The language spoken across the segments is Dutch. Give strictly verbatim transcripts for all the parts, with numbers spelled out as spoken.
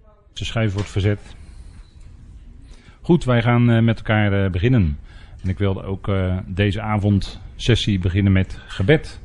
De schijf wordt verzet. Goed, wij gaan uh, met elkaar uh, beginnen. En ik wilde ook uh, deze avondsessie beginnen met gebed.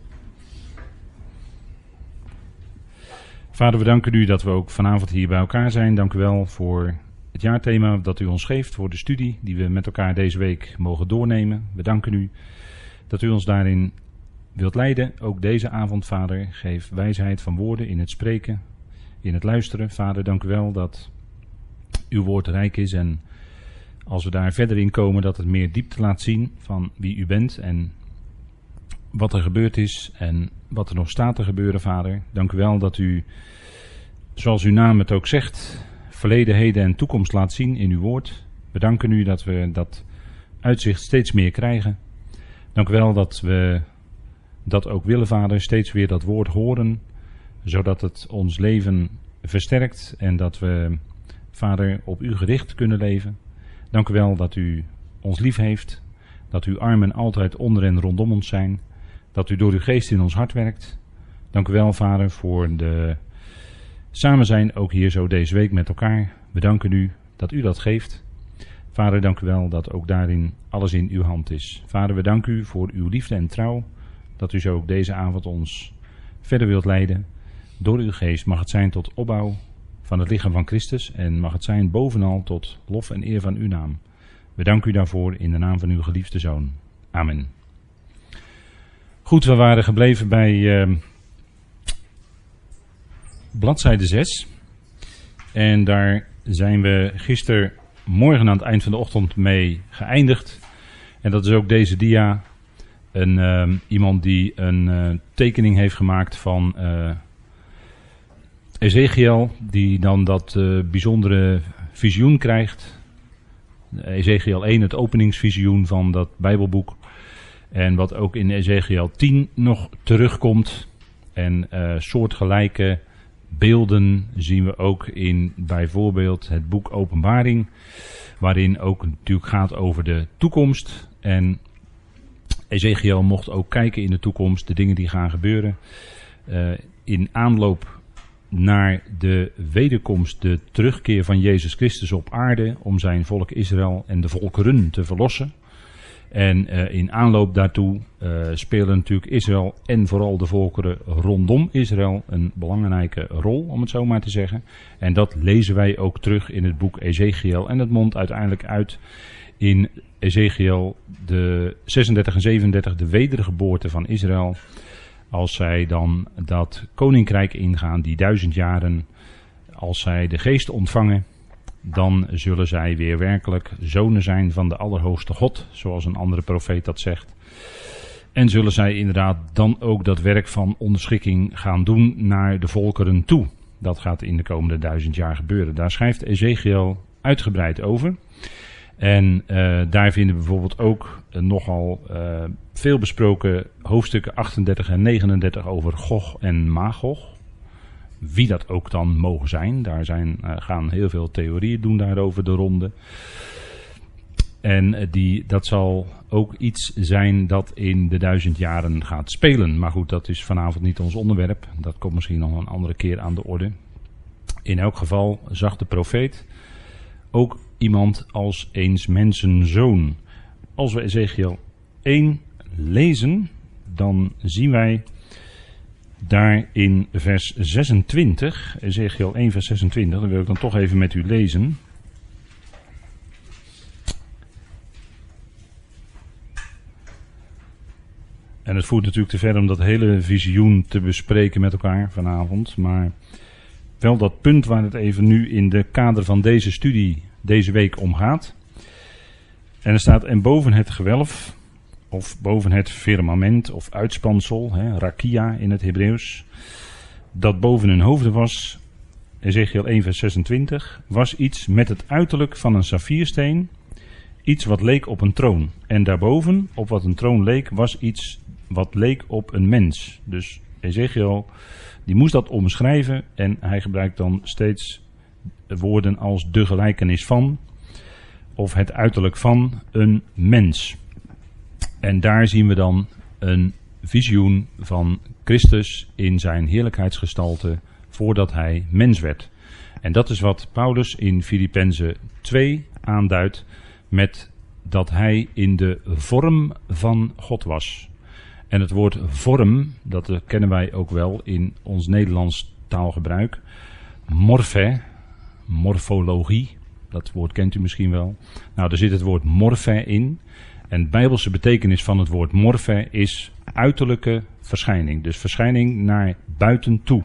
Vader, we danken u dat we ook vanavond hier bij elkaar zijn. Dank u wel voor het jaarthema dat u ons geeft, voor de studie die we met elkaar deze week mogen doornemen. We danken u dat u ons daarin wilt leiden. Ook deze avond, Vader, geef wijsheid van woorden in het spreken, in het luisteren. Vader, dank u wel dat uw woord rijk is en als we daar verder in komen dat het meer diepte laat zien van wie u bent en wat er gebeurd is en wat er nog staat te gebeuren, Vader. Dank u wel dat u, zoals uw naam het ook zegt, verleden, heden en toekomst laat zien in uw woord. We danken u dat we dat uitzicht steeds meer krijgen. Dank u wel dat we dat ook willen, Vader, steeds weer dat woord horen, zodat het ons leven versterkt en dat we, Vader, op u gericht kunnen leven. Dank u wel dat u ons lief heeft, dat uw armen altijd onder en rondom ons zijn, dat u door uw geest in ons hart werkt. Dank u wel, Vader, voor de samen zijn ook hier zo deze week met elkaar. We danken u dat u dat geeft. Vader, dank u wel dat ook daarin alles in uw hand is. Vader, we danken u voor uw liefde en trouw, dat u zo ook deze avond ons verder wilt leiden. Door uw geest mag het zijn tot opbouw van het lichaam van Christus en mag het zijn bovenal tot lof en eer van uw naam. We danken u daarvoor in de naam van uw geliefde Zoon. Amen. Goed, we waren gebleven bij uh, bladzijde zes. En daar zijn we gistermorgen aan het eind van de ochtend mee geëindigd. En dat is ook deze dia. Een, uh, iemand die een uh, tekening heeft gemaakt van uh, Ezechiel, die dan dat uh, bijzondere visioen krijgt. Ezechiel één, het openingsvisioen van dat Bijbelboek. En wat ook in Ezechiel tien nog terugkomt. En uh, soortgelijke beelden zien we ook in bijvoorbeeld het boek Openbaring. Waarin ook natuurlijk gaat over de toekomst. En Ezechiel mocht ook kijken in de toekomst, de dingen die gaan gebeuren. Uh, in aanloop naar de wederkomst, de terugkeer van Jezus Christus op aarde om zijn volk Israël en de volkeren te verlossen. En uh, in aanloop daartoe uh, spelen natuurlijk Israël en vooral de volkeren rondom Israël een belangrijke rol, om het zo maar te zeggen. En dat lezen wij ook terug in het boek Ezechiel. En dat mondt uiteindelijk uit in Ezechiel de zesendertig en zevenendertig, de wedergeboorte van Israël. Als zij dan dat koninkrijk ingaan, die duizend jaren, als zij de geest ontvangen, dan zullen zij weer werkelijk zonen zijn van de Allerhoogste God, zoals een andere profeet dat zegt. En zullen zij inderdaad dan ook dat werk van onderschikking gaan doen naar de volkeren toe. Dat gaat in de komende duizend jaar gebeuren. Daar schrijft Ezechiel uitgebreid over. En uh, daar vinden we bijvoorbeeld ook uh, nogal uh, veel besproken hoofdstukken achtendertig en negenendertig over Gog en Magog. Wie dat ook dan mogen zijn. Daar zijn, uh, gaan heel veel theorieën doen daarover de ronde. En uh, die, dat zal ook iets zijn dat in de duizend jaren gaat spelen. Maar goed, dat is vanavond niet ons onderwerp. Dat komt misschien nog een andere keer aan de orde. In elk geval zag de profeet ook iemand als eens mensenzoon. Als we Ezechiel één lezen, dan zien wij daar in vers zesentwintig, Ezechiel één vers zesentwintig, dat wil ik dan toch even met u lezen. En het voert natuurlijk te ver om dat hele visioen te bespreken met elkaar vanavond, maar wel dat punt waar het even nu in de kader van deze studie deze week om gaat. En er staat, en boven het gewelf, of boven het firmament of uitspansel, hè, rakia in het Hebreeuws, dat boven hun hoofden was, Ezechiel één vers zesentwintig, was iets met het uiterlijk van een saffiersteen, iets wat leek op een troon. En daarboven, op wat een troon leek, was iets wat leek op een mens. Dus Ezechiel, die moest dat omschrijven en hij gebruikt dan steeds woorden als de gelijkenis van, of het uiterlijk van een mens. En daar zien we dan een visioen van Christus in zijn heerlijkheidsgestalte voordat hij mens werd. En dat is wat Paulus in Filippenzen twee aanduidt met dat hij in de vorm van God was. En het woord vorm, dat kennen wij ook wel in ons Nederlands taalgebruik. Morphe, morfologie, dat woord kent u misschien wel. Nou, daar zit het woord morphe in. En de bijbelse betekenis van het woord morphe is uiterlijke verschijning. Dus verschijning naar buiten toe.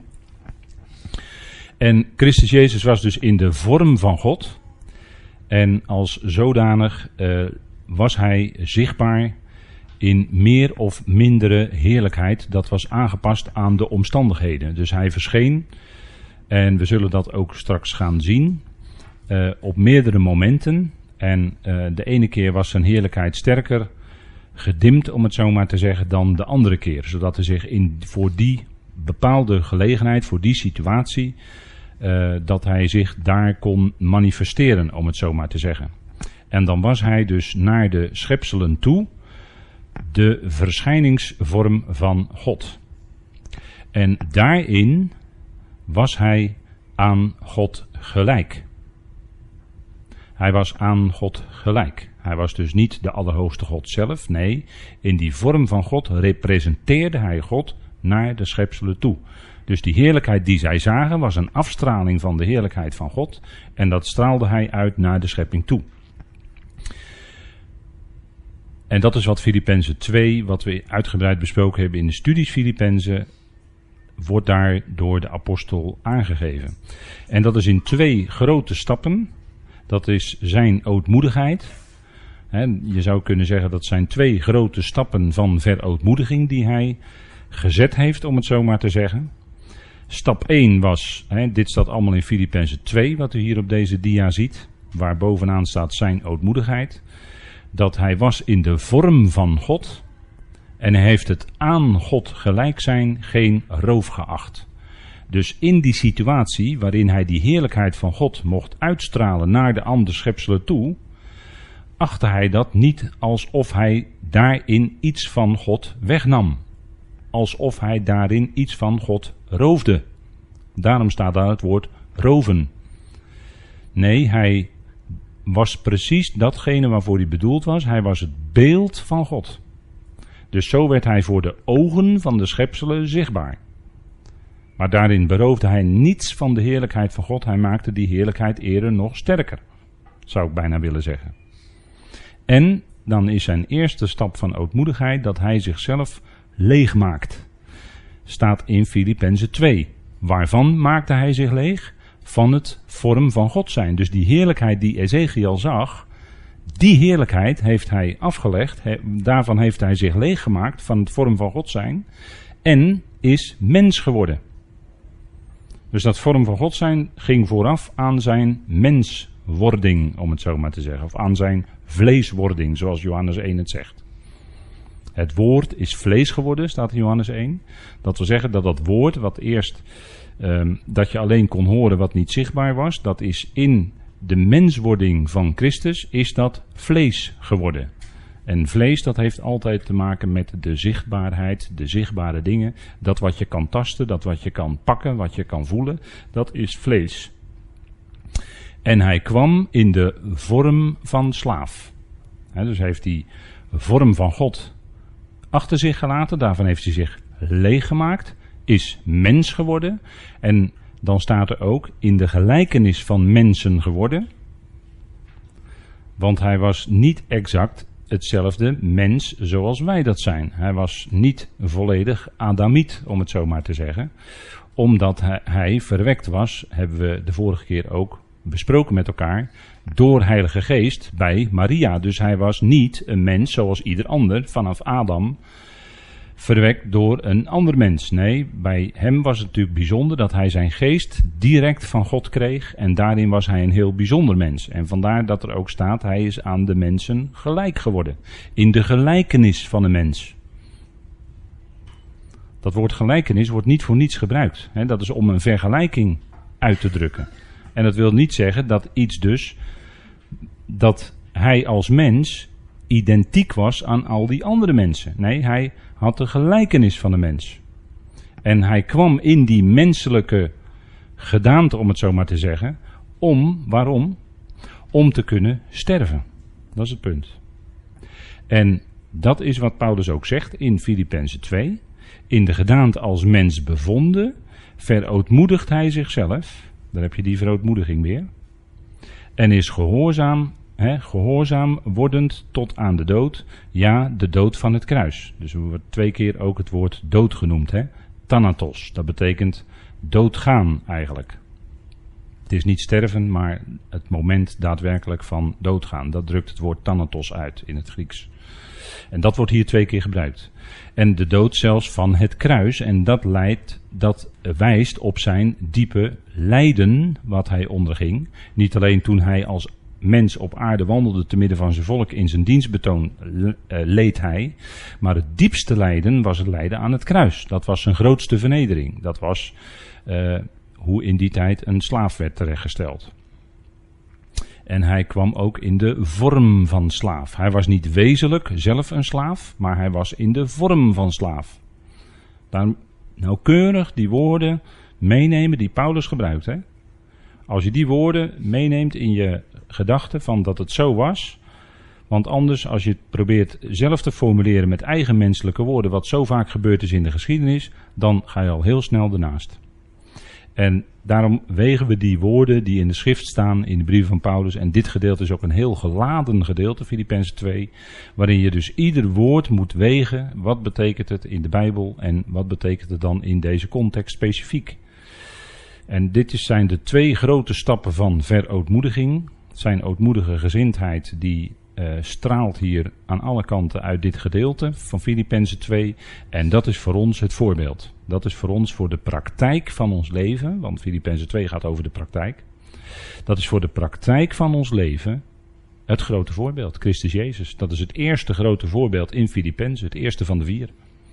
En Christus Jezus was dus in de vorm van God. En als zodanig uh, was hij zichtbaar in meer of mindere heerlijkheid. Dat was aangepast aan de omstandigheden. Dus hij verscheen, en we zullen dat ook straks gaan zien, uh, op meerdere momenten. En uh, de ene keer was zijn heerlijkheid sterker gedimd, om het zo maar te zeggen, dan de andere keer. Zodat hij zich in, voor die bepaalde gelegenheid, voor die situatie, uh, dat hij zich daar kon manifesteren, om het zo maar te zeggen. En dan was hij dus naar de schepselen toe de verschijningsvorm van God. En daarin was hij aan God gelijk. Hij was aan God gelijk. Hij was dus niet de allerhoogste God zelf. Nee, in die vorm van God representeerde hij God naar de schepselen toe. Dus die heerlijkheid die zij zagen was een afstraling van de heerlijkheid van God. En dat straalde hij uit naar de schepping toe. En dat is wat Filippenzen twee, wat we uitgebreid besproken hebben in de studies Filippenzen, wordt daar door de apostel aangegeven. En dat is in twee grote stappen. Dat is zijn ootmoedigheid. He, je zou kunnen zeggen dat zijn twee grote stappen van verootmoediging die hij gezet heeft, om het zo maar te zeggen. Stap één was, he, dit staat allemaal in Filippenzen twee, wat u hier op deze dia ziet, waar bovenaan staat zijn ootmoedigheid. Dat hij was in de vorm van God en hij heeft het aan God gelijk zijn geen roof geacht. Dus in die situatie waarin hij die heerlijkheid van God mocht uitstralen naar de andere schepselen toe, achtte hij dat niet alsof hij daarin iets van God wegnam. Alsof hij daarin iets van God roofde. Daarom staat daar het woord roven. Nee, hij was precies datgene waarvoor hij bedoeld was. Hij was het beeld van God. Dus zo werd hij voor de ogen van de schepselen zichtbaar. Maar daarin beroofde hij niets van de heerlijkheid van God. Hij maakte die heerlijkheid eerder nog sterker. Zou ik bijna willen zeggen. En dan is zijn eerste stap van ootmoedigheid dat hij zichzelf leeg maakt. Staat in Filippenzen twee. Waarvan maakte hij zich leeg? Van het vorm van God zijn. Dus die heerlijkheid die Ezechiel zag, die heerlijkheid heeft hij afgelegd. He, daarvan heeft hij zich leeg gemaakt van het vorm van God zijn. En is mens geworden. Dus dat vorm van God zijn ging vooraf aan zijn menswording, om het zo maar te zeggen. Of aan zijn vleeswording, zoals Johannes één het zegt. Het woord is vlees geworden, staat in Johannes één. Dat wil zeggen dat dat woord, wat eerst, um, dat je alleen kon horen wat niet zichtbaar was, dat is in de menswording van Christus, is dat vlees geworden. En vlees, dat heeft altijd te maken met de zichtbaarheid, de zichtbare dingen. Dat wat je kan tasten, dat wat je kan pakken, wat je kan voelen, dat is vlees. En hij kwam in de vorm van slaaf. He, dus hij heeft die vorm van God achter zich gelaten, daarvan heeft hij zich leeg gemaakt, is mens geworden. En dan staat er ook in de gelijkenis van mensen geworden. Want hij was niet exact hetzelfde mens zoals wij dat zijn. Hij was niet volledig Adamiet, om het zo maar te zeggen. Omdat hij, hij verwekt was, hebben we de vorige keer ook besproken met elkaar, door Heilige Geest bij Maria. Dus hij was niet een mens zoals ieder ander vanaf Adam, verwekt door een ander mens. Nee, bij hem was het natuurlijk bijzonder dat hij zijn geest direct van God kreeg. En daarin was hij een heel bijzonder mens. En vandaar dat er ook staat, hij is aan de mensen gelijk geworden. In de gelijkenis van een mens. Dat woord gelijkenis wordt niet voor niets gebruikt. Hè? Dat is om een vergelijking uit te drukken. En dat wil niet zeggen dat iets dus, dat hij als mens identiek was aan al die andere mensen. Nee, hij had de gelijkenis van de mens. En hij kwam in die menselijke gedaante, om het zo maar te zeggen. Om, waarom? Om te kunnen sterven. Dat is het punt. En dat is wat Paulus ook zegt in Filippenzen twee. In de gedaante als mens bevonden, verootmoedigt hij zichzelf. Daar heb je die verootmoediging weer. En is gehoorzaam, he, gehoorzaam wordend tot aan de dood. Ja, de dood van het kruis. Dus er wordt twee keer ook het woord dood genoemd. He. Thanatos, dat betekent doodgaan eigenlijk. Het is niet sterven, maar het moment daadwerkelijk van doodgaan. Dat drukt het woord thanatos uit in het Grieks. En dat wordt hier twee keer gebruikt. En de dood zelfs van het kruis. En dat leidt, dat wijst op zijn diepe lijden wat hij onderging. Niet alleen toen hij als mens op aarde wandelde te midden van zijn volk in zijn dienstbetoon leed hij. Maar het diepste lijden was het lijden aan het kruis. Dat was zijn grootste vernedering. Dat was uh, hoe in die tijd een slaaf werd terechtgesteld. En hij kwam ook in de vorm van slaaf. Hij was niet wezenlijk zelf een slaaf, maar hij was in de vorm van slaaf. Daarom nauwkeurig die woorden meenemen die Paulus gebruikt. Hè? Als je die woorden meeneemt in je gedachten van dat het zo was. Want anders, als je het probeert zelf te formuleren met eigen menselijke woorden, wat zo vaak gebeurd is in de geschiedenis, dan ga je al heel snel ernaast. En daarom wegen we die woorden die in de schrift staan, in de brieven van Paulus. En dit gedeelte is ook een heel geladen gedeelte, Filippenzen twee. Waarin je dus ieder woord moet wegen. Wat betekent het in de Bijbel en wat betekent het dan in deze context specifiek. En dit is, zijn de twee grote stappen van verootmoediging. Zijn ootmoedige gezindheid die uh, straalt hier aan alle kanten uit dit gedeelte van Filippenzen twee. En dat is voor ons het voorbeeld. Dat is voor ons voor de praktijk van ons leven. Want Filippenzen twee gaat over de praktijk. Dat is voor de praktijk van ons leven het grote voorbeeld. Christus Jezus. Dat is het eerste grote voorbeeld in Filippenzen. Het eerste van de vier.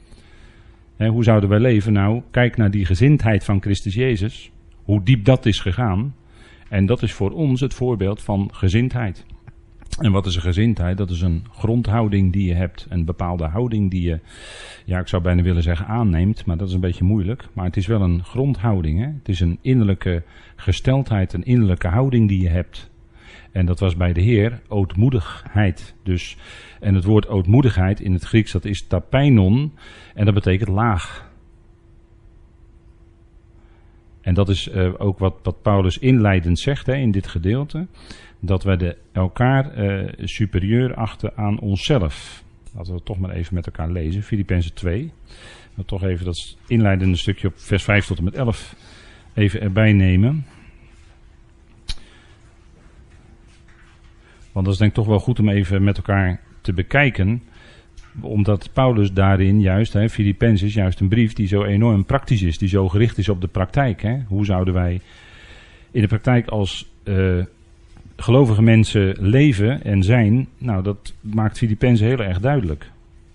En hoe zouden wij leven? Nou, kijk naar die gezindheid van Christus Jezus. Hoe diep dat is gegaan. En dat is voor ons het voorbeeld van gezindheid. En wat is een gezindheid? Dat is een grondhouding die je hebt. Een bepaalde houding die je, ja, ik zou bijna willen zeggen aanneemt. Maar dat is een beetje moeilijk. Maar het is wel een grondhouding. Hè? Het is een innerlijke gesteldheid, een innerlijke houding die je hebt. En dat was bij de Heer ootmoedigheid. Dus, en het woord ootmoedigheid in het Grieks, dat is tapeinon. En dat betekent laag. En dat is uh, ook wat, wat Paulus inleidend zegt hè, in dit gedeelte. Dat wij de, elkaar uh, superieur achten aan onszelf. Laten we het toch maar even met elkaar lezen. Filippenzen twee. We toch even dat inleidende stukje op vers vijf tot en met elf even erbij nemen. Want dat is denk ik toch wel goed om even met elkaar te bekijken. Omdat Paulus daarin juist, hè, Filippenzen is juist een brief die zo enorm praktisch is. Die zo gericht is op de praktijk. Hè. Hoe zouden wij in de praktijk als uh, gelovige mensen leven en zijn? Nou, dat maakt Filippenzen heel erg duidelijk.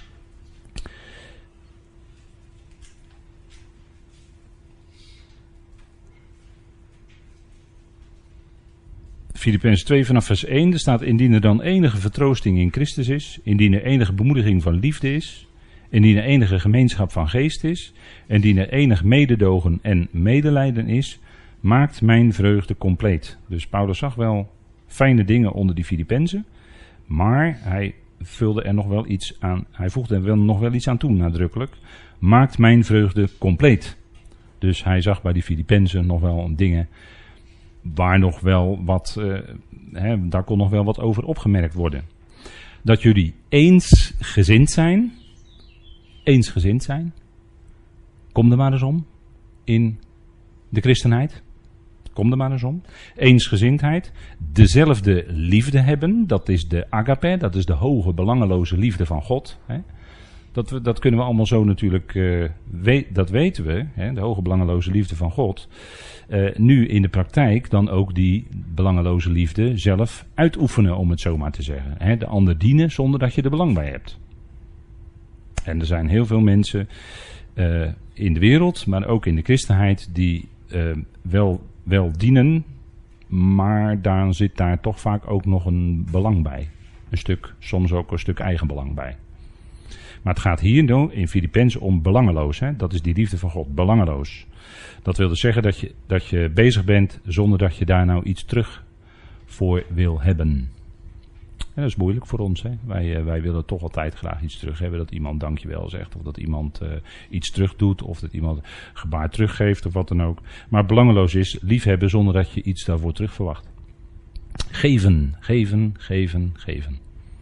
Filippenzen twee vanaf vers één, er staat: indien er dan enige vertroosting in Christus is, indien er enige bemoediging van liefde is, indien er enige gemeenschap van geest is, indien er enig mededogen en medelijden is, maakt mijn vreugde compleet. Dus Paulus zag wel fijne dingen onder die Filippenzen, maar hij vulde er nog wel iets aan, hij voegde er wel nog wel iets aan toe nadrukkelijk. Maakt mijn vreugde compleet. Dus hij zag bij die Filippenzen nog wel dingen waar nog wel wat, uh, hè, daar kon nog wel wat over opgemerkt worden. Dat jullie eensgezind zijn, eensgezind zijn, kom er maar eens om, in de christenheid, kom er maar eens om. Eensgezindheid, dezelfde liefde hebben, dat is de agape, dat is de hoge belangeloze liefde van God. Hè. Dat, we, dat kunnen we allemaal zo natuurlijk, uh, we, dat weten we, hè, de hoge belangeloze liefde van God. Uh, nu in de praktijk dan ook die belangeloze liefde zelf uitoefenen, om het zo maar te zeggen. Hè, de ander dienen zonder dat je er belang bij hebt. En er zijn heel veel mensen uh, in de wereld, maar ook in de christenheid, die uh, wel, wel dienen, maar dan zit daar toch vaak ook nog een belang bij. Een stuk, soms ook een stuk eigen belang bij. Maar het gaat hier in Filippenzen om belangeloos. Hè? Dat is die liefde van God, belangeloos. Dat wil dus zeggen dat je, dat je bezig bent zonder dat je daar nou iets terug voor wil hebben. En dat is moeilijk voor ons. Hè? Wij, uh, wij willen toch altijd graag iets terug hebben. Dat iemand dankjewel zegt. Of dat iemand uh, iets terug doet. Of dat iemand gebaar teruggeeft. Of wat dan ook. Maar belangeloos is liefhebben zonder dat je iets daarvoor terug verwacht. Geven, geven, geven, geven.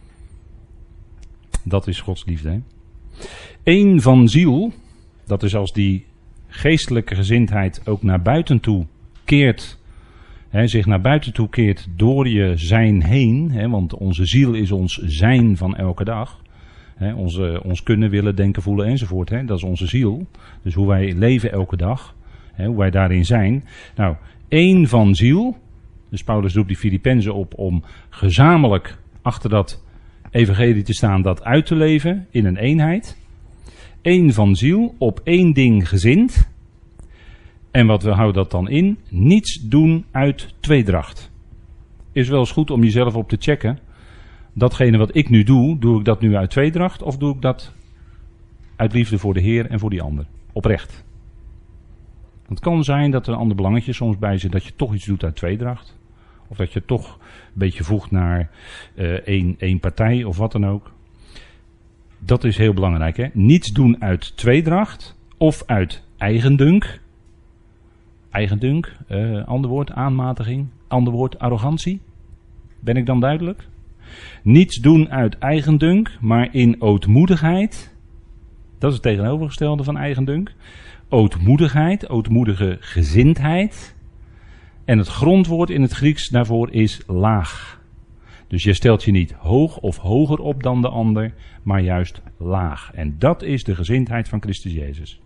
Dat is Gods liefde. Hè? Eén van ziel. Dat is als die geestelijke gezindheid ook naar buiten toe keert. He, zich naar buiten toe keert door je zijn heen. He, want onze ziel is ons zijn van elke dag. He, onze, ons kunnen, willen, denken, voelen enzovoort. He, dat is onze ziel. Dus hoe wij leven elke dag. He, hoe wij daarin zijn. Nou, één van ziel. Dus Paulus roept die Filippenzen op om gezamenlijk achter dat evangelie te staan. Dat uit te leven in een eenheid. Eén van ziel, op één ding gezind. En wat we houden dat dan in? Niets doen uit tweedracht. Is wel eens goed om jezelf op te checken. Datgene wat ik nu doe, doe ik dat nu uit tweedracht? Of doe ik dat uit liefde voor de Heer en voor die ander? Oprecht. Het kan zijn dat er een ander belangetje soms bij zit dat je toch iets doet uit tweedracht. Of dat je toch een beetje voegt naar uh, één, één partij of wat dan ook. Dat is heel belangrijk. Hè? Niets doen uit tweedracht of uit eigendunk. Eigendunk, uh, ander woord, aanmatiging, ander woord, arrogantie. Ben ik dan duidelijk? Niets doen uit eigendunk, maar in ootmoedigheid. Dat is het tegenovergestelde van eigendunk. Ootmoedigheid, ootmoedige gezindheid. En het grondwoord in het Grieks daarvoor is laag. Dus je stelt je niet hoog of hoger op dan de ander, maar juist laag. En dat is de gezindheid van Christus Jezus.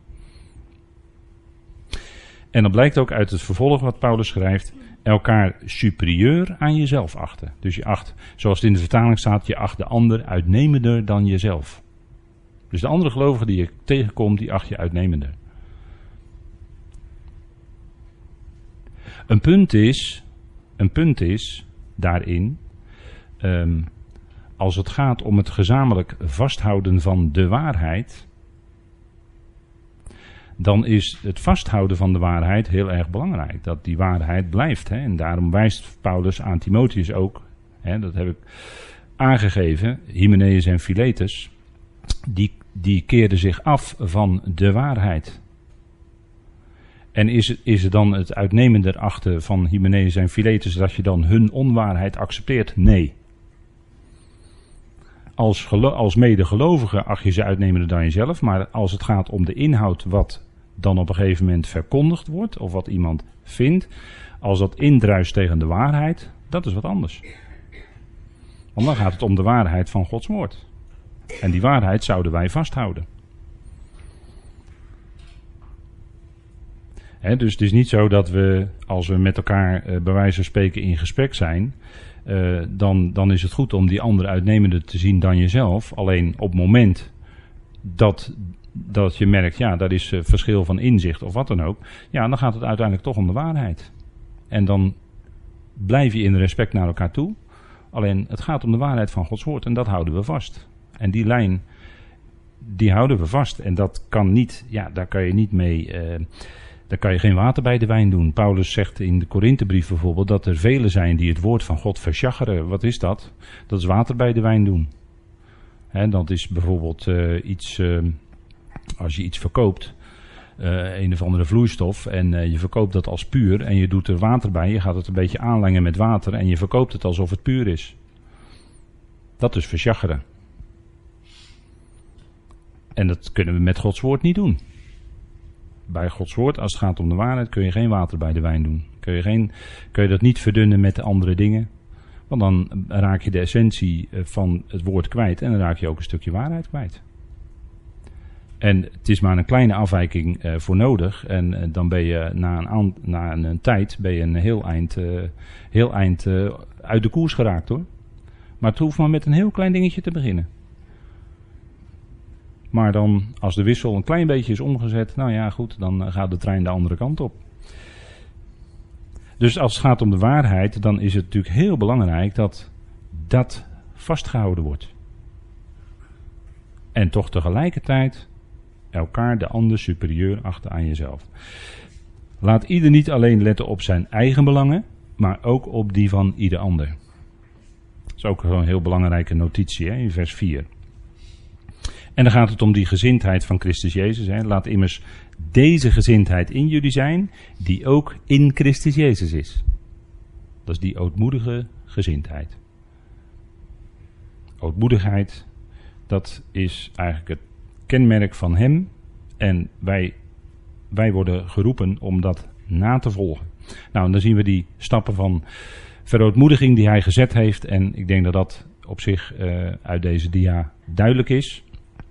En dat blijkt ook uit het vervolg wat Paulus schrijft, elkaar superieur aan jezelf achten. Dus je acht, zoals het in de vertaling staat, je acht de ander uitnemender dan jezelf. Dus de andere gelovigen die je tegenkomt, die acht je uitnemender. Een punt is, een punt is daarin, um, als het gaat om het gezamenlijk vasthouden van de waarheid, dan is het vasthouden van de waarheid heel erg belangrijk. Dat die waarheid blijft. Hè? En daarom wijst Paulus aan Timotheus ook, hè, dat heb ik aangegeven, Hymenaeus en Philetus, die, die keerden zich af van de waarheid. En is het, is het dan het uitnemender achten van Hymenaeus en Philetus dat je dan hun onwaarheid accepteert? Nee. Als, gelo- als medegelovige acht je ze uitnemender dan jezelf, maar als het gaat om de inhoud wat dan op een gegeven moment verkondigd wordt, of wat iemand vindt, als dat indruist tegen de waarheid, dat is wat anders. Want dan gaat het om de waarheid van Gods woord. En die waarheid zouden wij vasthouden. He, dus het is niet zo dat we, als we met elkaar uh, bij wijze van spreken in gesprek zijn, uh, dan, dan is het goed om die ander uitnemender te zien dan jezelf. Alleen op het moment dat, dat je merkt, ja, dat is uh, verschil van inzicht of wat dan ook, ja, dan gaat het uiteindelijk toch om de waarheid. En dan blijf je in respect naar elkaar toe. Alleen het gaat om de waarheid van Gods woord en dat houden we vast. En die lijn, die houden we vast. En dat kan niet, ja, daar kan je niet mee, uh, daar kan je geen water bij de wijn doen. Paulus zegt in de Korinthebrief bijvoorbeeld dat er velen zijn die het woord van God versjaggeren. Wat is dat? Dat is water bij de wijn doen. He, dat is bijvoorbeeld uh, iets, uh, als je iets verkoopt, uh, een of andere vloeistof, en uh, je verkoopt dat als puur en je doet er water bij, je gaat het een beetje aanlengen met water en je verkoopt het alsof het puur is. Dat is versjaggeren. En dat kunnen we met Gods woord niet doen. Bij Gods woord, als het gaat om de waarheid, kun je geen water bij de wijn doen. Kun je, geen, kun je dat niet verdunnen met de andere dingen. Want dan raak je de essentie van het woord kwijt en dan raak je ook een stukje waarheid kwijt. En het is maar een kleine afwijking uh, voor nodig. En uh, dan ben je na een, aan, na een, een tijd ben je een heel eind, uh, heel eind uh, uit de koers geraakt hoor. Maar het hoeft maar met een heel klein dingetje te beginnen. Maar dan, als de wissel een klein beetje is omgezet, nou ja goed, dan gaat de trein de andere kant op. Dus als het gaat om de waarheid, dan is het natuurlijk heel belangrijk dat dat vastgehouden wordt. En toch tegelijkertijd elkaar de ander superieur achten aan jezelf. Laat ieder niet alleen letten op zijn eigen belangen, maar ook op die van ieder ander. Dat is ook gewoon een heel belangrijke notitie, hè, in vers vier. En dan gaat het om die gezindheid van Christus Jezus. Hè. Laat immers deze gezindheid in jullie zijn, die ook in Christus Jezus is. Dat is die ootmoedige gezindheid. Ootmoedigheid, dat is eigenlijk het kenmerk van hem. En wij, wij worden geroepen om dat na te volgen. Nou, en dan zien we die stappen van verootmoediging die hij gezet heeft. En ik denk dat dat op zich uh, uit deze dia duidelijk is.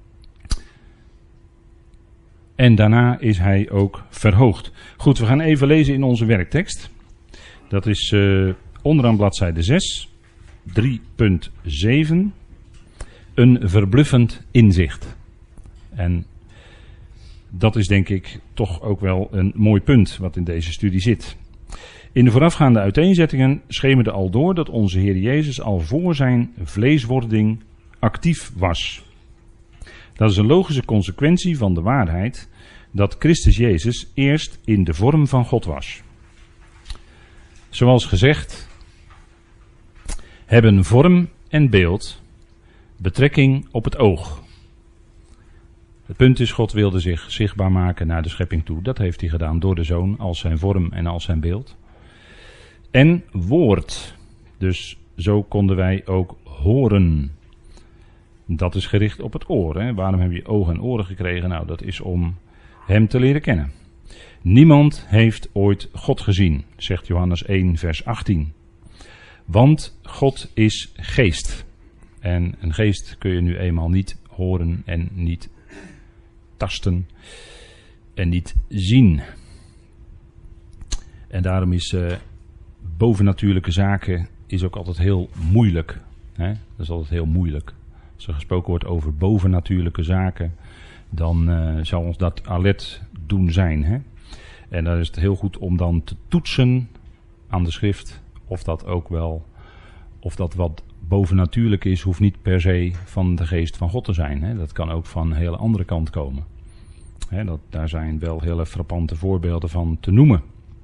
En daarna is hij ook verhoogd. Goed, we gaan even lezen in onze werktekst. Dat is uh, onderaan bladzijde zes, drie punt zeven. Een verbluffend inzicht. En dat is denk ik toch ook wel een mooi punt wat in deze studie zit. In de voorafgaande uiteenzettingen schemerde al door dat onze Heer Jezus al voor zijn vleeswording actief was. Dat is een logische consequentie van de waarheid dat Christus Jezus eerst in de vorm van God was. Zoals gezegd, hebben vorm en beeld betrekking op het oog. Het punt is, God wilde zich zichtbaar maken naar de schepping toe. Dat heeft hij gedaan door de Zoon als zijn vorm en als zijn beeld. En woord. Dus zo konden wij ook horen. Dat is gericht op het oor. Hè? Waarom heb je ogen en oren gekregen? Nou, dat is om hem te leren kennen. Niemand heeft ooit God gezien, zegt Johannes één vers achttien. Want God is geest. En een geest kun je nu eenmaal niet horen en niet tasten en niet zien. En daarom is uh, bovennatuurlijke zaken is ook altijd heel moeilijk. Hè? Dat is altijd heel moeilijk. Als er gesproken wordt over bovennatuurlijke zaken, dan uh, zal ons dat alert doen zijn. Hè? En dan is het heel goed om dan te toetsen aan de schrift of dat ook wel, of dat wat bovennatuurlijk is, hoeft niet per se van de geest van God te zijn. Hè? Dat kan ook van een hele andere kant komen. Hè, dat, daar zijn wel hele frappante voorbeelden van te noemen.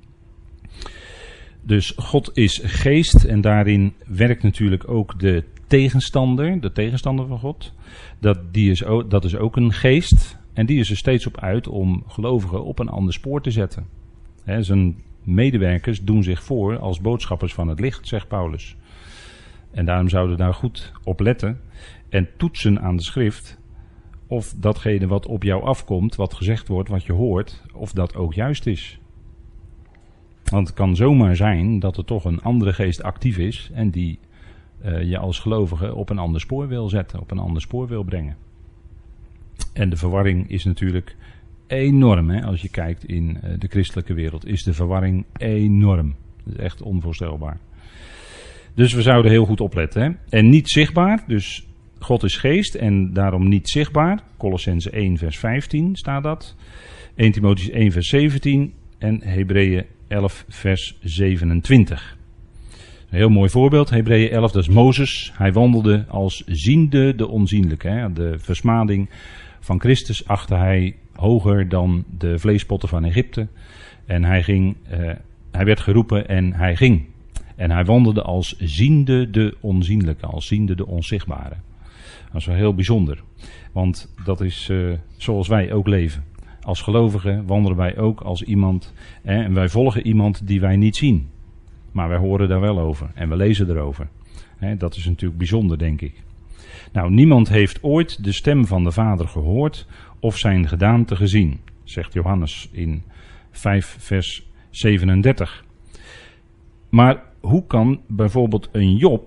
Dus God is geest en daarin werkt natuurlijk ook de tegenstander, de tegenstander van God. Dat, die is ook, dat is ook een geest en die is er steeds op uit om gelovigen op een ander spoor te zetten. Hè, zijn medewerkers doen zich voor als boodschappers van het licht, zegt Paulus. En daarom zouden we daar goed op letten en toetsen aan de schrift of datgene wat op jou afkomt, wat gezegd wordt, wat je hoort, of dat ook juist is. Want het kan zomaar zijn dat er toch een andere geest actief is en die uh, je als gelovige op een ander spoor wil zetten, op een ander spoor wil brengen. En de verwarring is natuurlijk enorm. Hè? Als je kijkt in uh, de christelijke wereld is de verwarring enorm. Dat is echt onvoorstelbaar. Dus we zouden heel goed opletten. Hè? En niet zichtbaar, dus God is geest en daarom niet zichtbaar. Kolossenzen één vers vijftien staat dat. eerste Timotheüs één vers zeventien en Hebreeën elf vers zevenentwintig. Een heel mooi voorbeeld, Hebreeën elf, dat is Mozes. Hij wandelde als ziende de onzienlijke. Hè? De versmading van Christus achtte hij hoger dan de vleespotten van Egypte. En hij ging, uh, hij werd geroepen en hij ging. En hij wandelde als ziende de onzienlijke, als ziende de onzichtbare. Dat is wel heel bijzonder. Want dat is uh, zoals wij ook leven. Als gelovigen wandelen wij ook als iemand. Hè, en wij volgen iemand die wij niet zien. Maar wij horen daar wel over. En we lezen erover. Hè, dat is natuurlijk bijzonder, denk ik. Nou, niemand heeft ooit de stem van de Vader gehoord of zijn gedaante gezien. Zegt Johannes in vijf vers zevenendertig. Maar hoe kan bijvoorbeeld een Job,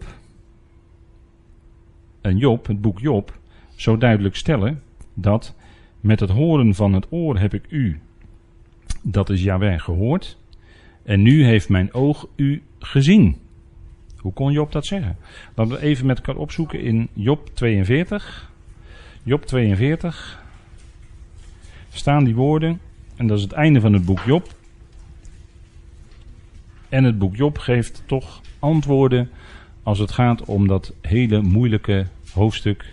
een Job, het boek Job, zo duidelijk stellen dat met het horen van het oor heb ik u, dat is Jahweh, gehoord en nu heeft mijn oog u gezien. Hoe kon Job dat zeggen? Laten we even met elkaar opzoeken in Job tweeënveertig. Job tweeënveertig staan die woorden en dat is het einde van het boek Job. En het boek Job geeft toch antwoorden als het gaat om dat hele moeilijke hoofdstuk.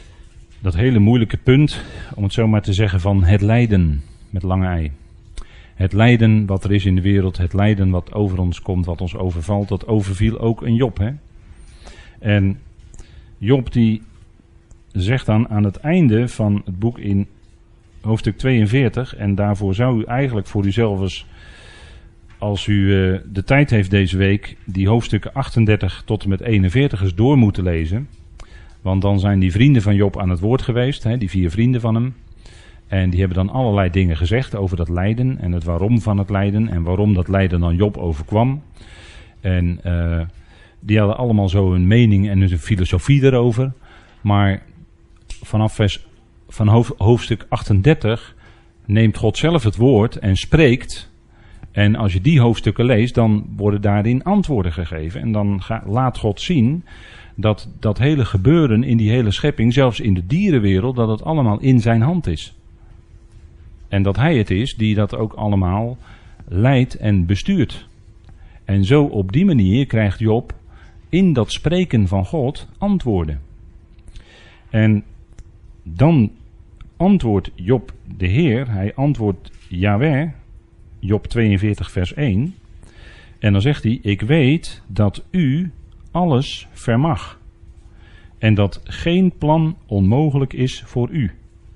Dat hele moeilijke punt, om het zo maar te zeggen, van het lijden met lange ei. Het lijden wat er is in de wereld, het lijden wat over ons komt, wat ons overvalt, dat overviel ook een Job. Hè? En Job die zegt dan aan het einde van het boek in hoofdstuk tweeënveertig, en daarvoor zou u eigenlijk voor uzelf eens, als u uh, de tijd heeft deze week, die hoofdstukken achtendertig tot en met eenenveertig eens door moeten lezen. Want dan zijn die vrienden van Job aan het woord geweest, hè, die vier vrienden van hem. En die hebben dan allerlei dingen gezegd over dat lijden en het waarom van het lijden en waarom dat lijden dan Job overkwam. En uh, die hadden allemaal zo een mening en een filosofie erover. Maar vanaf vers, van hoofd, hoofdstuk achtendertig neemt God zelf het woord en spreekt. En als je die hoofdstukken leest, dan worden daarin antwoorden gegeven. En dan ga, laat God zien dat dat hele gebeuren in die hele schepping, zelfs in de dierenwereld, dat het allemaal in zijn hand is. En dat hij het is die dat ook allemaal leidt en bestuurt. En zo op die manier krijgt Job in dat spreken van God antwoorden. En dan antwoordt Job de Heer, hij antwoordt Yahweh, Job tweeënveertig vers één. En dan zegt hij, ik weet dat u alles vermag. En dat geen plan onmogelijk is voor u.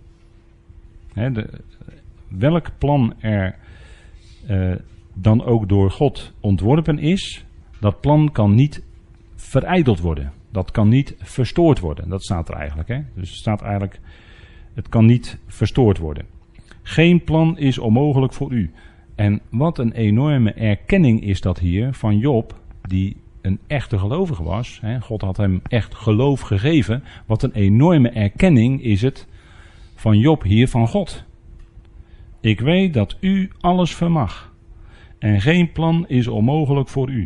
He, de, welk plan er uh, dan ook door God ontworpen is, dat plan kan niet verijdeld worden. Dat kan niet verstoord worden. Dat staat er eigenlijk. Hè? Dus het staat eigenlijk, het kan niet verstoord worden. Geen plan is onmogelijk voor u. En wat een enorme erkenning is dat hier van Job, die een echte gelovige was. Hè? God had hem echt geloof gegeven. Wat een enorme erkenning is het van Job hier van God. Ik weet dat u alles vermag. En geen plan is onmogelijk voor u.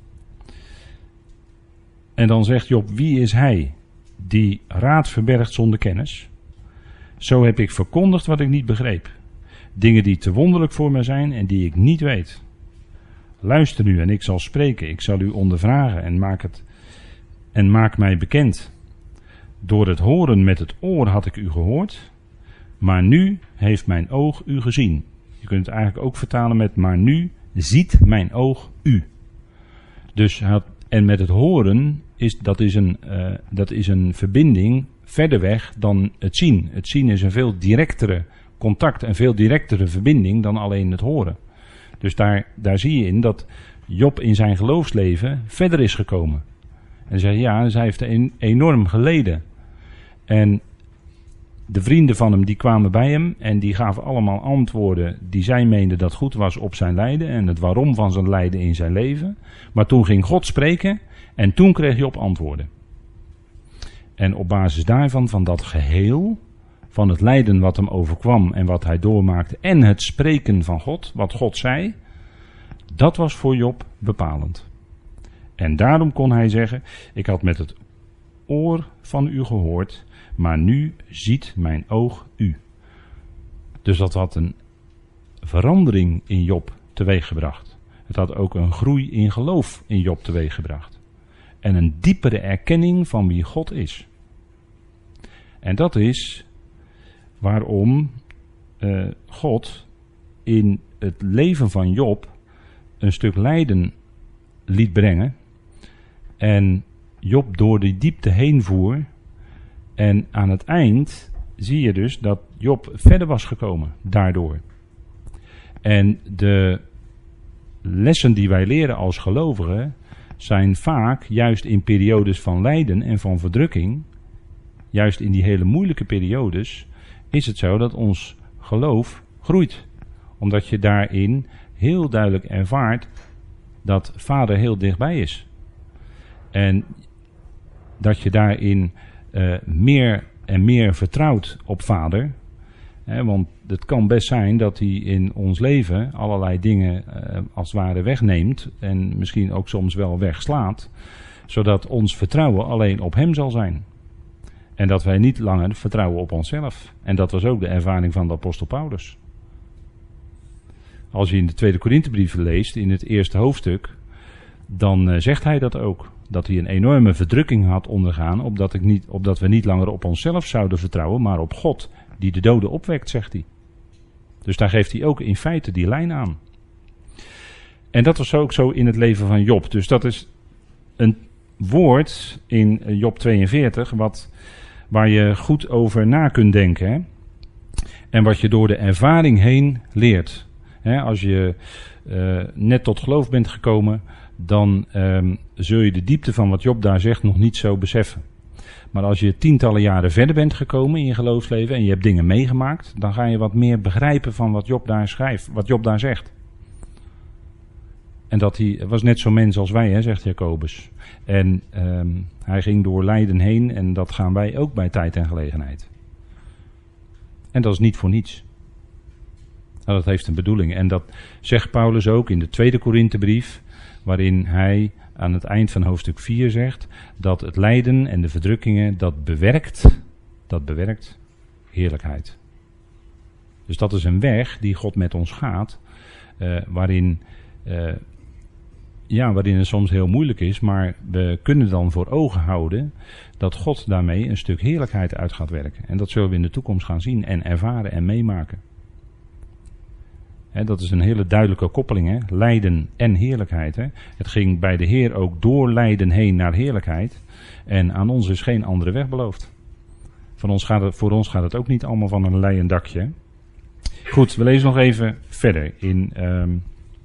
En dan zegt Job, wie is hij die raad verbergt zonder kennis? Zo heb ik verkondigd wat ik niet begreep. Dingen die te wonderlijk voor mij zijn en die ik niet weet. Luister nu en ik zal spreken. Ik zal u ondervragen en maak het en maak mij bekend. Door het horen met het oor had ik u gehoord, maar nu heeft mijn oog u gezien. Je kunt het eigenlijk ook vertalen met, maar nu ziet mijn oog u. Dus en met het horen is dat is een uh, dat is een verbinding verder weg dan het zien. Het zien is een veel directere contact, een veel directere verbinding dan alleen het horen. Dus daar, daar zie je in dat Job in zijn geloofsleven verder is gekomen. En zei ja, dus hij heeft een, enorm geleden. En de vrienden van hem die kwamen bij hem en die gaven allemaal antwoorden die zij meenden dat goed was op zijn lijden en het waarom van zijn lijden in zijn leven. Maar toen ging God spreken en toen kreeg Job antwoorden. En op basis daarvan, van dat geheel, van het lijden wat hem overkwam en wat hij doormaakte en het spreken van God, wat God zei, dat was voor Job bepalend. En daarom kon hij zeggen, ik had met het oor van u gehoord, maar nu ziet mijn oog u. Dus dat had een verandering in Job teweeggebracht. Het had ook een groei in geloof in Job teweeggebracht. En een diepere erkenning van wie God is. En dat is waarom uh, God in het leven van Job een stuk lijden liet brengen. En Job door die diepte heen voer. En aan het eind zie je dus dat Job verder was gekomen daardoor. En de lessen die wij leren als gelovigen zijn vaak juist in periodes van lijden en van verdrukking, juist in die hele moeilijke periodes, is het zo dat ons geloof groeit. Omdat je daarin heel duidelijk ervaart dat Vader heel dichtbij is. En dat je daarin uh, meer en meer vertrouwt op Vader. Hè, want het kan best zijn dat hij in ons leven allerlei dingen uh, als het ware wegneemt. En misschien ook soms wel wegslaat. Zodat ons vertrouwen alleen op hem zal zijn. En dat wij niet langer vertrouwen op onszelf. En dat was ook de ervaring van de apostel Paulus. Als je in de tweede Korinthebrief leest, in het eerste hoofdstuk, dan uh, zegt hij dat ook. Dat hij een enorme verdrukking had ondergaan, opdat, ik niet, opdat we niet langer op onszelf zouden vertrouwen, maar op God, die de doden opwekt, zegt hij. Dus daar geeft hij ook in feite die lijn aan. En dat was ook zo in het leven van Job. Dus dat is een woord in Job tweeënveertig wat, waar je goed over na kunt denken. Hè? En wat je door de ervaring heen leert. Hè, als je uh, net tot geloof bent gekomen, dan um, zul je de diepte van wat Job daar zegt nog niet zo beseffen. Maar als je tientallen jaren verder bent gekomen in je geloofsleven en je hebt dingen meegemaakt, dan ga je wat meer begrijpen van wat Job daar schrijft, wat Job daar zegt. En dat hij was net zo'n mens als wij, hè, zegt Jacobus. En um, hij ging door lijden heen en dat gaan wij ook bij tijd en gelegenheid. En dat is niet voor niets. Nou, dat heeft een bedoeling. En dat zegt Paulus ook in de tweede Korinthebrief, waarin hij aan het eind van hoofdstuk vier zegt dat het lijden en de verdrukkingen, dat bewerkt, dat bewerkt heerlijkheid. Dus dat is een weg die God met ons gaat, uh, waarin, uh, ja, waarin het soms heel moeilijk is, maar we kunnen dan voor ogen houden dat God daarmee een stuk heerlijkheid uit gaat werken. En dat zullen we in de toekomst gaan zien en ervaren en meemaken. He, dat is een hele duidelijke koppeling, hè? Lijden en heerlijkheid. Hè? Het ging bij de Heer ook door lijden heen naar heerlijkheid. En aan ons is geen andere weg beloofd. Van ons gaat het, voor ons gaat het ook niet allemaal van een leien dakje. Hè? Goed, we lezen nog even verder in um,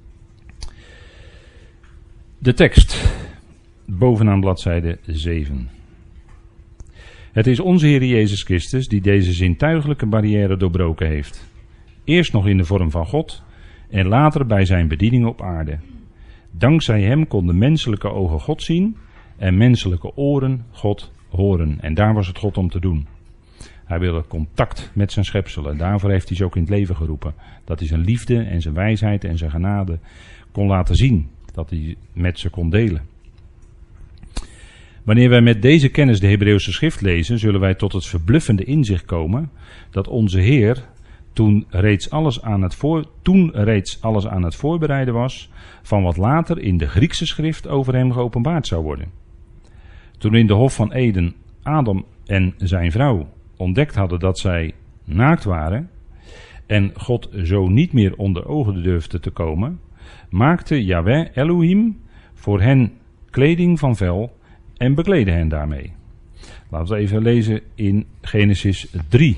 de tekst. Bovenaan bladzijde zeven. Het is onze Heer Jezus Christus die deze zintuigelijke barrière doorbroken heeft. Eerst nog in de vorm van God en later bij zijn bediening op aarde. Dankzij hem konden menselijke ogen God zien en menselijke oren God horen. En daar was het God om te doen. Hij wilde contact met zijn schepselen. Daarvoor heeft hij ze ook in het leven geroepen. Dat hij zijn liefde en zijn wijsheid en zijn genade kon laten zien. Dat hij met ze kon delen. Wanneer wij met deze kennis de Hebreeuwse schrift lezen, zullen wij tot het verbluffende inzicht komen dat onze Heer Toen reeds, alles aan het voor, toen reeds alles aan het voorbereiden was van wat later in de Griekse schrift over hem geopenbaard zou worden. Toen in de Hof van Eden Adam en zijn vrouw ontdekt hadden dat zij naakt waren en God zo niet meer onder ogen durfde te komen, maakte Yahweh Elohim voor hen kleding van vel en bekleedde hen daarmee. Laten we even lezen in Genesis drie.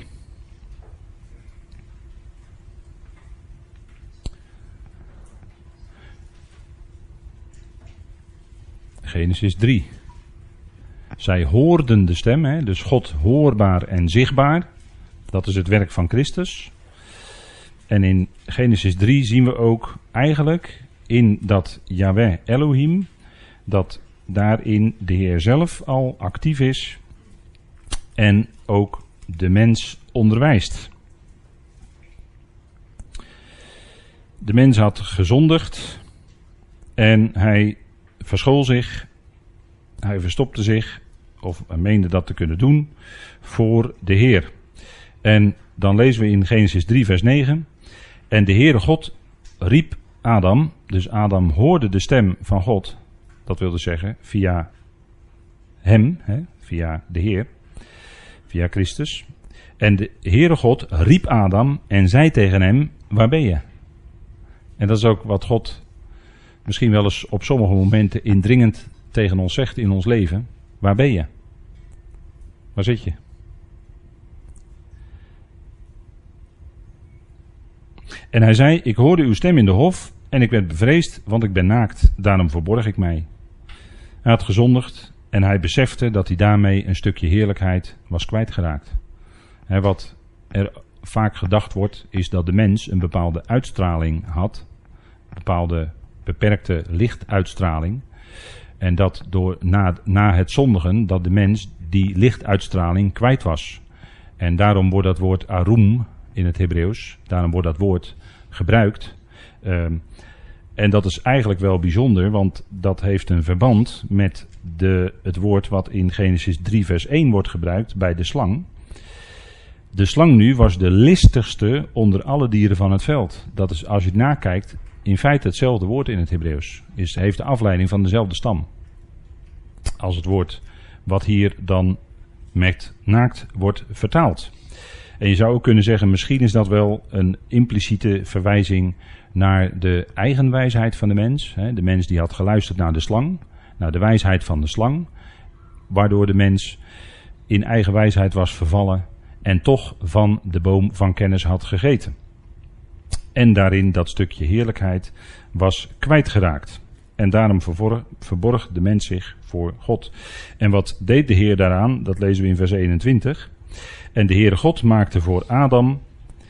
Genesis drie. Zij hoorden de stem, hè, dus God hoorbaar en zichtbaar. Dat is het werk van Christus. En in Genesis drie zien we ook eigenlijk in dat Yahweh Elohim, dat daarin de Heer zelf al actief is en ook de mens onderwijst. De mens had gezondigd en hij verschool zich, hij verstopte zich, of hij meende dat te kunnen doen, voor de Heer. En dan lezen we in Genesis drie vers negen. En de Heere God riep Adam, dus Adam hoorde de stem van God, dat wilde zeggen via hem, hè, via de Heer, via Christus. En de Heere God riep Adam en zei tegen hem, waar ben je? En dat is ook wat God misschien wel eens op sommige momenten indringend tegen ons zegt in ons leven. Waar ben je? Waar zit je? En hij zei, ik hoorde uw stem in de hof en ik werd bevreesd, want ik ben naakt, daarom verborg ik mij. Hij had gezondigd en hij besefte dat hij daarmee een stukje heerlijkheid was kwijtgeraakt. He, wat er vaak gedacht wordt, is dat de mens een bepaalde uitstraling had, een bepaalde beperkte lichtuitstraling. En dat door na, na het zondigen, dat de mens die lichtuitstraling kwijt was. En daarom wordt dat woord arum in het Hebreeuws, daarom wordt dat woord gebruikt. Um, en dat is eigenlijk wel bijzonder, want dat heeft een verband met de, het woord wat in Genesis drie vers één wordt gebruikt bij de slang. De slang nu was de listigste onder alle dieren van het veld. Dat is, als je het nakijkt, in feite hetzelfde woord in het Hebreeuws. Is, heeft de afleiding van dezelfde stam. Als het woord wat hier dan met naakt wordt vertaald. En je zou ook kunnen zeggen, misschien is dat wel een impliciete verwijzing naar de eigen wijsheid van de mens. De mens die had geluisterd naar de slang, naar de wijsheid van de slang, waardoor de mens in eigen wijsheid was vervallen en toch van de boom van kennis had gegeten. En daarin dat stukje heerlijkheid was kwijtgeraakt. En daarom verborg, verborg de mens zich voor God. En wat deed de Heer daaraan? Dat lezen we in vers eenentwintig. En de Heere God maakte voor Adam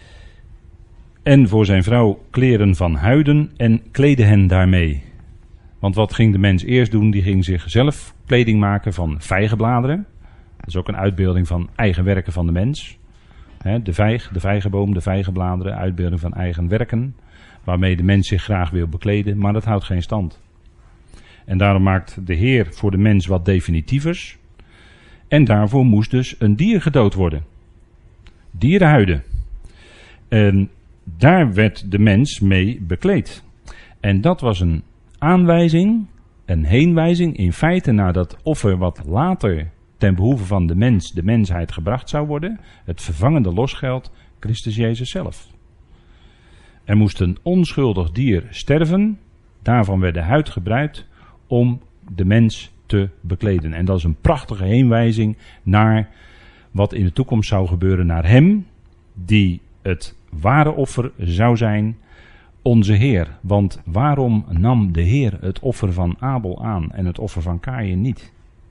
en voor zijn vrouw kleren van huiden en kleedde hen daarmee. Want wat ging de mens eerst doen? Die ging zichzelf kleding maken van vijgenbladeren. Dat is ook een uitbeelding van eigen werken van de mens. He, de vijg, de vijgenboom, de vijgenbladeren, uitbeelding van eigen werken. Waarmee de mens zich graag wil bekleden, maar dat houdt geen stand. En daarom maakt de Heer voor de mens wat definitievers. En daarvoor moest dus een dier gedood worden. Dierenhuiden. En daar werd de mens mee bekleed. En dat was een aanwijzing, een heenwijzing in feite naar dat offer wat later ten behoeve van de mens, de mensheid gebracht zou worden. Het vervangende losgeld, Christus Jezus zelf. Er moest een onschuldig dier sterven. Daarvan werd de huid gebruikt om de mens te bekleden. En dat is een prachtige heenwijzing naar wat in de toekomst zou gebeuren, naar hem die het ware offer zou zijn, onze Heer. Want waarom nam de Heer het offer van Abel aan en het offer van Kaïn niet?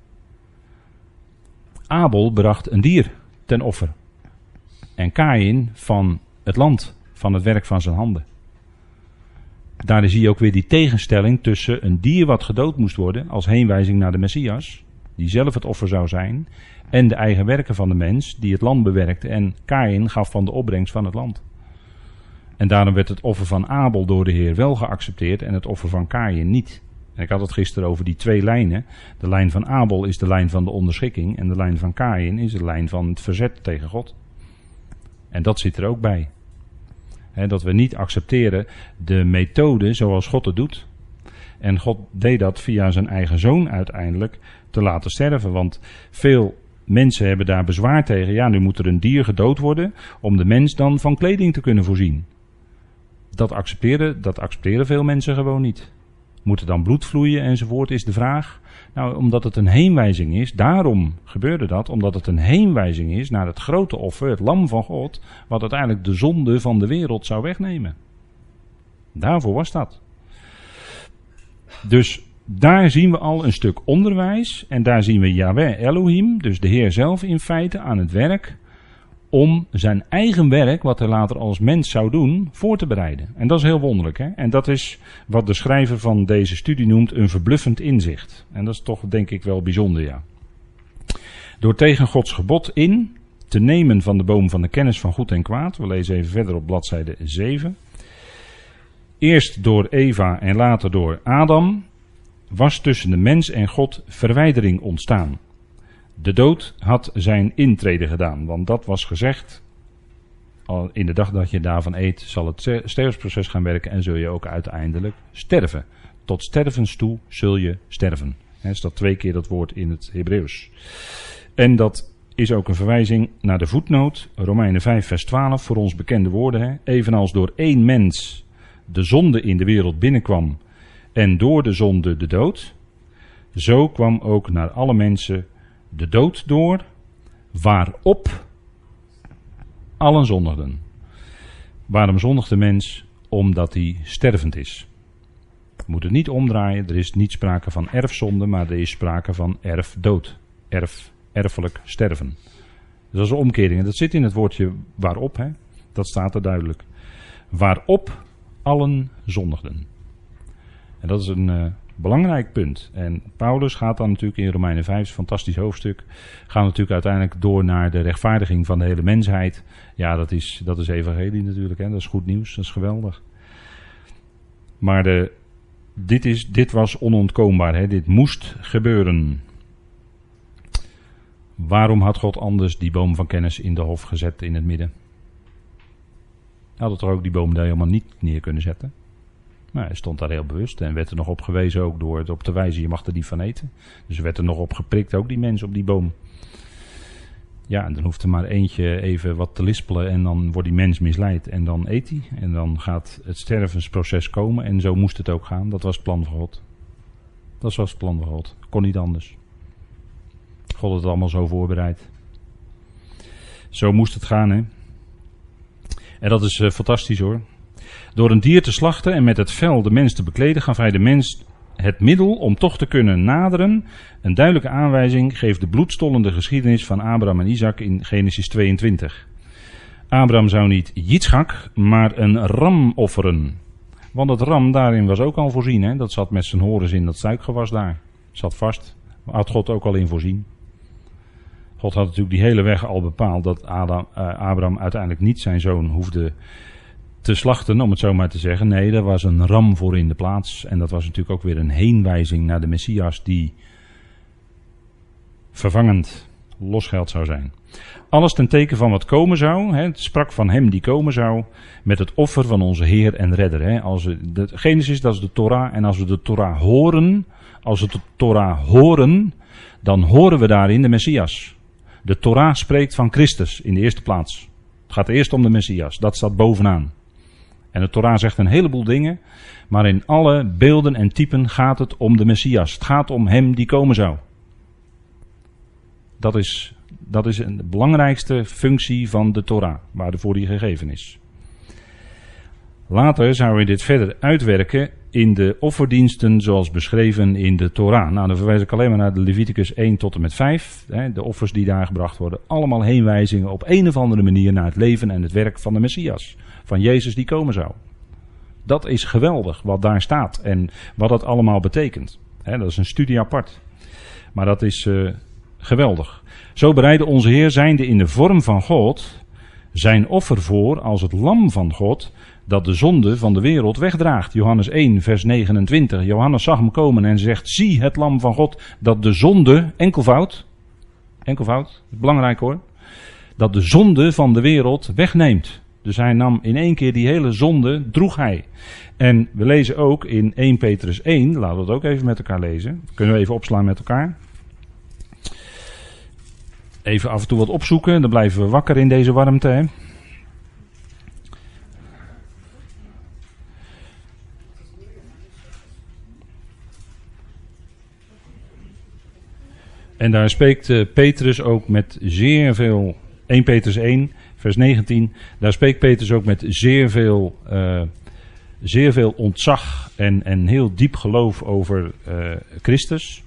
Abel bracht een dier ten offer en Kaïn van het land, van het werk van zijn handen. Daar zie je ook weer die tegenstelling tussen een dier wat gedood moest worden als heenwijzing naar de Messias, die zelf het offer zou zijn, en de eigen werken van de mens die het land bewerkte, en Kaïn gaf van de opbrengst van het land. En daarom werd het offer van Abel door de Heer wel geaccepteerd en het offer van Kaïn niet. En ik had het gisteren over die twee lijnen. De lijn van Abel is de lijn van de onderschikking en de lijn van Kaïn is de lijn van het verzet tegen God. En dat zit er ook bij. He, dat we niet accepteren de methode zoals God het doet. En God deed dat via zijn eigen zoon uiteindelijk te laten sterven. Want veel mensen hebben daar bezwaar tegen. Ja, nu moet er een dier gedood worden om de mens dan van kleding te kunnen voorzien. Dat accepteren, dat accepteren veel mensen gewoon niet. Moet er dan bloed vloeien enzovoort, is de vraag. Nou, omdat het een heenwijzing is, daarom gebeurde dat, omdat het een heenwijzing is naar het grote offer, het lam van God, wat uiteindelijk de zonde van de wereld zou wegnemen. Daarvoor was dat. Dus daar zien we al een stuk onderwijs en daar zien we Yahweh Elohim, dus de Heer zelf in feite, aan het werk om zijn eigen werk, wat hij later als mens zou doen, voor te bereiden. En dat is heel wonderlijk. Hè? En dat is wat de schrijver van deze studie noemt een verbluffend inzicht. En dat is toch denk ik wel bijzonder, ja. Door tegen Gods gebod in te nemen van de boom van de kennis van goed en kwaad. We lezen even verder op bladzijde zeven. Eerst door Eva en later door Adam was tussen de mens en God verwijdering ontstaan. De dood had zijn intrede gedaan, want dat was gezegd, al in de dag dat je daarvan eet, zal het sterfproces gaan werken en zul je ook uiteindelijk sterven. Tot stervens toe zul je sterven. He, is dat twee keer dat woord in het Hebreeuws. En dat is ook een verwijzing naar de voetnoot, Romeinen vijf vers twaalf, voor ons bekende woorden. He. Evenals door één mens de zonde in de wereld binnenkwam en door de zonde de dood, zo kwam ook naar alle mensen de dood door, waarop allen zondigden. Waarom zondigt de mens? Omdat hij stervend is. We moeten het niet omdraaien, er is niet sprake van erfzonde, maar er is sprake van erfdood. Erf, erfelijk sterven. Dus dat is een omkering. En dat zit in het woordje waarop, hè? Dat staat er duidelijk. Waarop allen zondigden. En dat is een uh, belangrijk punt. En Paulus gaat dan natuurlijk in Romeinen vijf, een fantastisch hoofdstuk, gaat natuurlijk uiteindelijk door naar de rechtvaardiging van de hele mensheid. Ja, dat is, dat is evangelie natuurlijk, hè? Dat is goed nieuws, dat is geweldig. Maar de, dit, is, dit was onontkoombaar, hè? Dit moest gebeuren. Waarom had God anders die boom van kennis in de hof gezet in het midden? Hij had er ook die boom daar helemaal niet neer kunnen zetten. Maar hij stond daar heel bewust en werd er nog op gewezen ook door het op te wijzen, je mag er niet van eten. Dus werd er nog op geprikt, ook die mensen op die boom. Ja, dan hoeft er maar eentje even wat te lispelen en dan wordt die mens misleid en dan eet hij. En dan gaat het stervensproces komen en zo moest het ook gaan. Dat was het plan van God. Dat was het plan van God. Kon niet anders. God had het allemaal zo voorbereid. Zo moest het gaan, hè. En dat is uh, fantastisch hoor. Door een dier te slachten en met het vel de mens te bekleden, gaf hij de mens het middel om toch te kunnen naderen. Een duidelijke aanwijzing geeft de bloedstollende geschiedenis van Abraham en Isaac in Genesis tweeëntwintig. Abraham zou niet Jitschak, maar een ram offeren. Want het ram daarin was ook al voorzien. Hè? Dat zat met zijn horens in dat struikgewas daar. Zat vast. Had God ook al in voorzien. God had natuurlijk die hele weg al bepaald dat Adam, uh, Abraham uiteindelijk niet zijn zoon hoefde te slachten, om het zo maar te zeggen. Nee, daar was een ram voor in de plaats. En dat was natuurlijk ook weer een heenwijzing naar de Messias die vervangend losgeld zou zijn. Alles ten teken van wat komen zou. Hè, het sprak van hem die komen zou met het offer van onze Heer en Redder. Hè. Als we, de Genesis, dat is de Torah. En als we de Torah horen, als we de Torah horen, dan horen we daarin de Messias. De Torah spreekt van Christus in de eerste plaats. Het gaat eerst om de Messias. Dat staat bovenaan. En de Torah zegt een heleboel dingen. Maar in alle beelden en typen gaat het om de Messias. Het gaat om hem die komen zou. Dat is, dat is een belangrijkste functie van de Torah. Waarvoor die gegeven is. Later zouden we dit verder uitwerken in de offerdiensten zoals beschreven in de Torah. Nou, dan verwijs ik alleen maar naar de Leviticus één tot en met vijf. Hè, de offers die daar gebracht worden. Allemaal heenwijzingen op een of andere manier naar het leven en het werk van de Messias. Van Jezus die komen zou. Dat is geweldig wat daar staat en wat dat allemaal betekent. Hè, dat is een studie apart. Maar dat is uh, geweldig. Zo bereidde onze Heer zijnde in de vorm van God zijn offer voor als het lam van God dat de zonde van de wereld wegdraagt. Johannes één vers negenentwintig. Johannes zag hem komen en zegt: zie het lam van God dat de zonde, enkelvoud, enkelvoud, belangrijk hoor, dat de zonde van de wereld wegneemt. Dus hij nam in één keer die hele zonde, droeg hij. En we lezen ook in eerste Petrus één, laten we het ook even met elkaar lezen. Kunnen we even opslaan met elkaar. Even af en toe wat opzoeken, dan blijven we wakker in deze warmte. Hè? En daar spreekt uh, Petrus ook met zeer veel, eerste Petrus één, vers negentien, daar spreekt Petrus ook met zeer veel, uh, zeer veel ontzag en, en heel diep geloof over uh, Christus.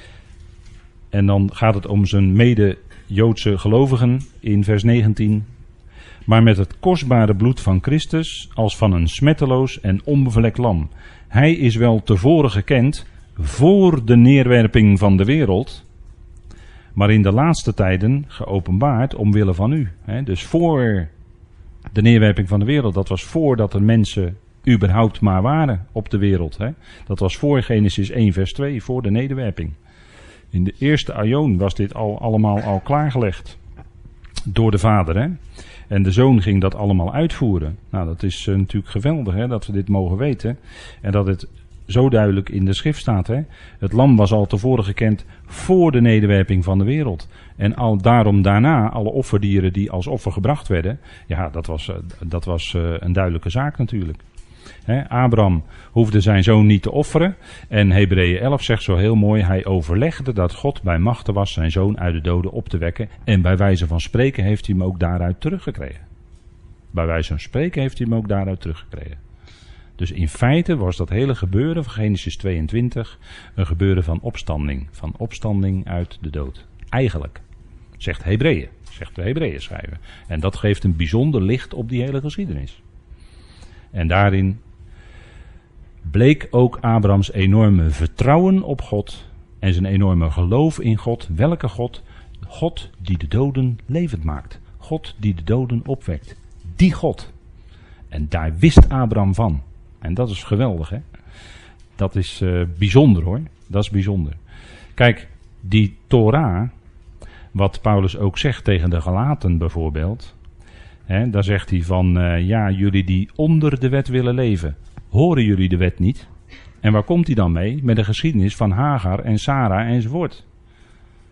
En dan gaat het om zijn mede-Joodse gelovigen in vers negentien. Maar met het kostbare bloed van Christus als van een smetteloos en onbevlekt lam. Hij is wel tevoren gekend voor de neerwerping van de wereld, maar in de laatste tijden geopenbaard omwille van u. He, dus voor de neerwerping van de wereld. Dat was voordat er mensen überhaupt maar waren op de wereld. He. Dat was voor Genesis één vers twee, voor de nederwerping. In de eerste aion was dit al allemaal al klaargelegd. Door de vader. He. En de zoon ging dat allemaal uitvoeren. Nou, dat is uh, natuurlijk geweldig hè, dat we dit mogen weten. En dat het zo duidelijk in de schrift staat. Hè? Het lam was al tevoren gekend voor de nederwerping van de wereld. En al daarom daarna, alle offerdieren die als offer gebracht werden. Ja, dat was, dat was uh, een duidelijke zaak natuurlijk. Hè? Abraham hoefde zijn zoon niet te offeren. En Hebreeën elf zegt zo heel mooi. Hij overlegde dat God bij machte was zijn zoon uit de doden op te wekken. En bij wijze van spreken heeft hij hem ook daaruit teruggekregen. Bij wijze van spreken heeft hij hem ook daaruit teruggekregen. Dus in feite was dat hele gebeuren van Genesis tweeëntwintig een gebeuren van opstanding. Van opstanding uit de dood. Eigenlijk, zegt Hebreeën, zegt de Hebreeën schrijver. En dat geeft een bijzonder licht op die hele geschiedenis. En daarin bleek ook Abrahams enorme vertrouwen op God en zijn enorme geloof in God. Welke God? God die de doden levend maakt. God die de doden opwekt. Die God. En daar wist Abraham van. En dat is geweldig, hè. Dat is uh, bijzonder, hoor. Dat is bijzonder. Kijk, die Torah, wat Paulus ook zegt tegen de Galaten bijvoorbeeld. Hè, daar zegt hij van, uh, ja, jullie die onder de wet willen leven, horen jullie de wet niet? En waar komt hij dan mee? Met de geschiedenis van Hagar en Sarah enzovoort.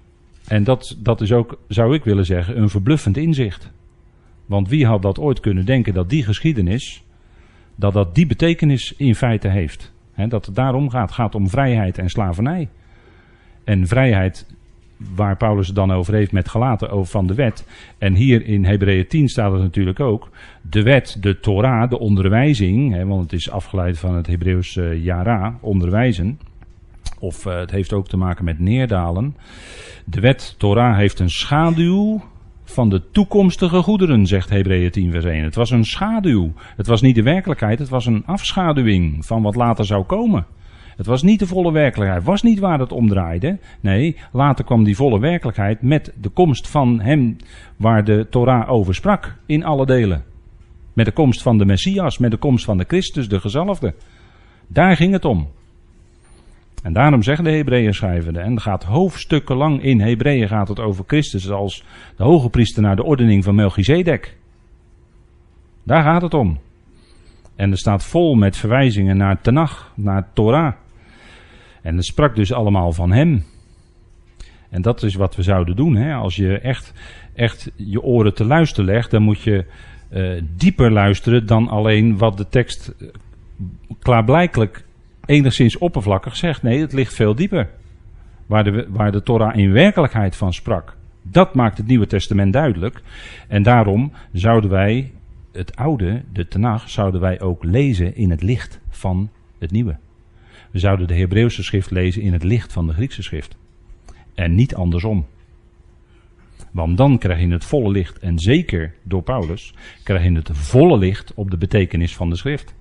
En dat, dat is ook, zou ik willen zeggen, een verbluffend inzicht. Want wie had dat ooit kunnen denken dat die geschiedenis, dat dat die betekenis in feite heeft. He, dat het daarom gaat, gaat om vrijheid en slavernij. En vrijheid, waar Paulus het dan over heeft met Galaten, over van de wet. En hier in Hebreeën tien staat het natuurlijk ook. De wet, de Torah, de onderwijzing. He, want het is afgeleid van het Hebreeuws uh, yara, onderwijzen. Of uh, het heeft ook te maken met neerdalen. De wet, Torah, heeft een schaduw van de toekomstige goederen, zegt Hebreeën tien vers één. Het was een schaduw. Het was niet de werkelijkheid, het was een afschaduwing van wat later zou komen. Het was niet de volle werkelijkheid, het was niet waar het om draaide. Nee, later kwam die volle werkelijkheid met de komst van hem waar de Torah over sprak, in alle delen. Met de komst van de Messias, met de komst van de Christus, de gezalfde. Daar ging het om. En daarom zeggen de Hebreeën schrijvende, en het gaat hoofdstukken lang in Hebreeën gaat het over Christus als de hoge priester naar de ordening van Melchizedek. Daar gaat het om. En er staat vol met verwijzingen naar Tenach, naar Torah. En het sprak dus allemaal van hem. En dat is wat we zouden doen. Hè? Als je echt, echt je oren te luisteren legt, dan moet je uh, dieper luisteren dan alleen wat de tekst uh, klaarblijkelijk enigszins oppervlakkig zegt. Nee, het ligt veel dieper. Waar de, waar de Torah in werkelijkheid van sprak. Dat maakt het Nieuwe Testament duidelijk. En daarom zouden wij het oude, de Tenach, zouden wij ook lezen in het licht van het nieuwe. We zouden de Hebreeuwse schrift lezen in het licht van de Griekse schrift. En niet andersom. Want dan krijg je het volle licht, en zeker door Paulus, krijg je het volle licht op de betekenis van de schrift.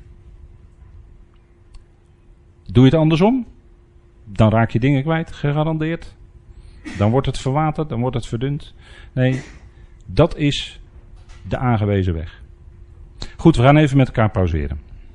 Doe je het andersom, dan raak je dingen kwijt, gegarandeerd. Dan wordt het verwaterd, dan wordt het verdund. Nee, dat is de aangewezen weg. Goed, we gaan even met elkaar pauzeren.